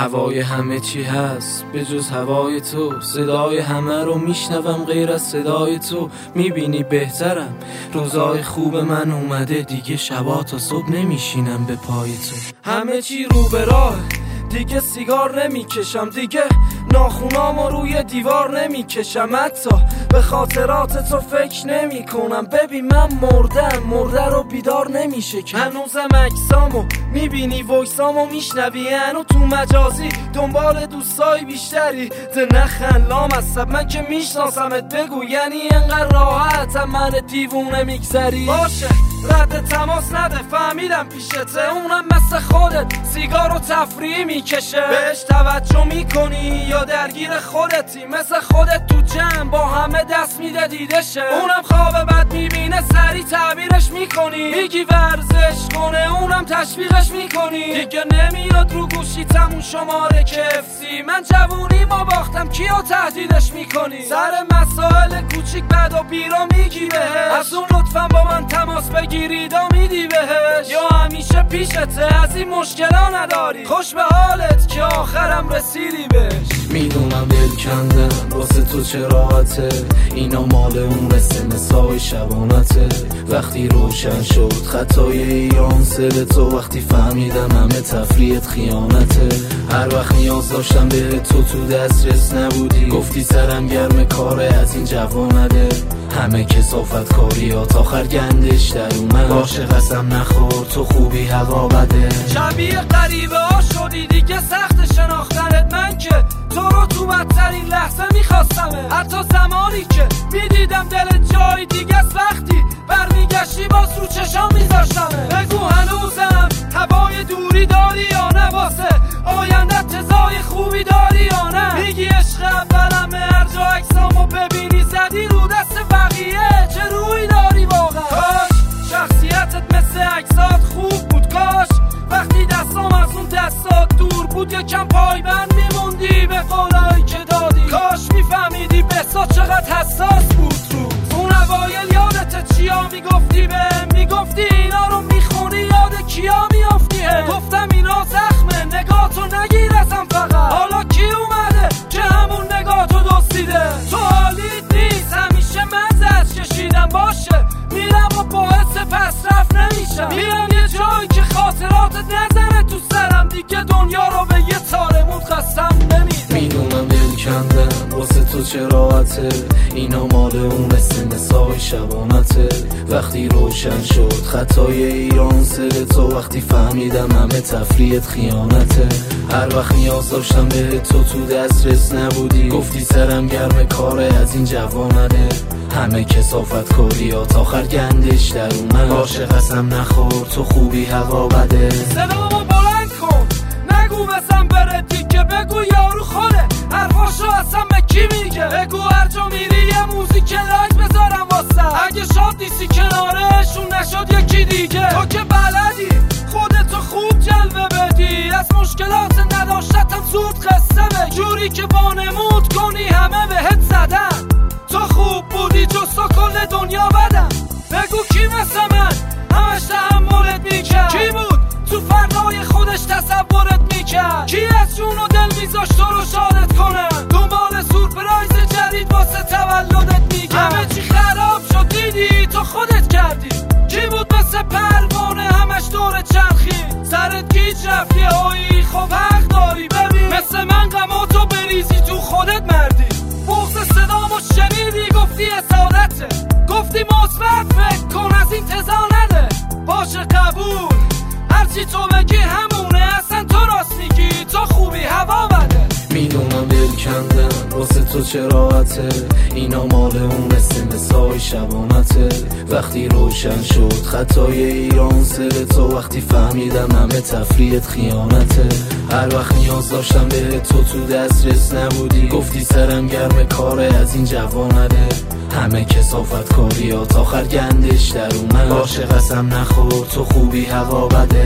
هوای همه چی هست به جز هوای تو، صدای همه رو میشنوم غیر از صدای تو. میبینی بهترم، روزای خوب من اومده دیگه، شبا تا صبح نمیشینم به پای تو. همه چی رو به راه، دیگه سیگار نمیکشم، دیگه ناخونامو روی دیوار نمیکشم، حتی به خاطرات تو فکر نمی کنم. ببین من مردم، مرده رو بیدار نمیشه که هنوزم عکسامو میبینی، ویسامو میشنوی، هنو تو مجازی دنبال دوستای بیشتری. ده نخلام اصب من که میشناسمت، بگو یعنی انقدر راحتم من دیوونه میگذری؟ باشه رد تماس نده، فهمیدم پیشته، اونم مثل خودت سیگار و تفریح میکشه. بهش توجه میکنی یا درگیر خودتی؟ مثل خودت تو جمع با همه دست میده دیدشه، اونم خواب بد میبینه سری تعبیرش میکنی. میگی ورزش کنه، اونم تشویقش میکنی. دیگه نمیاد رو گوشی تمون شماره کفسی، من جوونی ما باختم کیو تهدیدش میکنی؟ سر مسائل کوچیک بد و بیرا میگی بهش، از اون لطفا با من تماس بگیری دا میدی بهش، یا همیشه پیشته از این مشکلا نداری؟ خوش به حالت که آخرم رسیدی بهش. میدونم دل کندم واسه تو چه راحته، اینا مال اون مسای شبانته. وقتی روشن شد خطای ایام سر تو، وقتی فهمیدم همه تفریحت خیانته. هر وقت نیاز داشتم به تو دسترس نبودی، گفتی سرم گرم کاره از این جوانده. همه کثافت کاریات آخر گندش در اومد، باشه قسم نخور تو خوبی هوا بده. شبیه غریبه ها شدی دیگه سخت شناختنت، من که تو رو تو بدترین لحظه میخواستمه، حتی زمانی که میدیدم دلت جای دیگه است، وقتی برمیگشتی باز رو چشام میذاشتمه. بگو هنوزم هوای دوری داری یا نه، واسه آینده تزای خوبی داری یا نه؟ میگی عشق اولمه، هر جا عکسامو ببینی زدی رو دست بقیه، چه روی داری واقعا؟ کاش شخصیتت مثل عکسات خوب بود، کاش وقتی دستام از اون دستات دور بود یکم پایبند میموندی به قولایی که دادی. کاش میفهمیدی بسات چقدر حساس بود رو اون اوایل. یادت چیا میگفتی بهم؟ میگفتی اینا رو میخونی یاد کیا میافتی؟ گفتم اینا زخمه، نگاهتو نگیر ازم فقط. حالا کی اومده که همون نگاهتو دزدیده؟ تو حالیت نیست، همیشه من زد کشیدم، باشه میرم و باعث پس رفت نمیشم. میرم یه جایی که خاطراتت نزنه تو سرم، دیگه دنیا رو به یه تارمون قسم نمیدم. میدونم دل کندم واسه تو چه راحته، اینا مال اون مسای شبانته. وقتی روشن شد خطای ایران سر تو، وقتی فهمیدم همه تفریحت خیانته. هر وقت نیاز داشتم به تو دسترس نبودی، گفتی سرم گرم کاره از این جوانده. همه کثافت کاریات آخر گندش در اومد، باشه قسم نخور تو خوبی هوا بده. صدامو بلند کن نگو بزن بره دیگه، بگو یارو خوده حرفاشو اصلا به کی میگه؟ بگو هر جا میری یه موزیک لایک بذارم واسه، اگه شاد نیستی کنارشون نشد یکی دیگه. تو که بلدی خودتو خوب جلوه بدی، از مشکلات نداشتم زود قصه به جوری که وانمود کنی همه بهت زدن. تو خوب بودی جز تو کل دنیا بدم، بگو کی مثل من همش تحملت میکرد؟ کی بود تو فردای خودش تصورت میکرد؟ کی از جون و دل میذاشت تو رو شادت کنم؟ دنبال سورپرایز جدید واسه تولدت میکرد. همه چی خراب شد دیدی تو خودت کردی. کی بود مثل پروانه همش دور چرخی؟ سرت گیج رفتی هایی، خب حق داری ببین مثل من غماتو بریزی تو خودت مردی. بغض صدامو شنیدی گفتی اسادته، گفتی مثبت فکر کن از این تزا نده. باشه قبول هرچی تو بگی همونه، اصلا تو راست میگی تو خوبی هوا بده. میدونم دل کندم واسه تو چه راحته، اینا مال اون مسای شبانته. وقتی روشن شد خطای ایران سر تو، وقتی فهمیدم همه تفریحت خیانته. هر وقت نیاز داشتم به تو دسترس نبودی، گفتی سرم گرم کاره از این جوانده. همه کثافت کاریات آخر گندش در اومد، باشه قسم نخور تو خوبی هوا بده.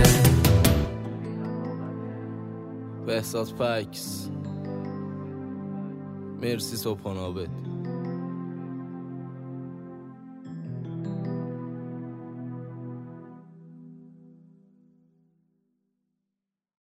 بهزاد پکس مرسی صبحانه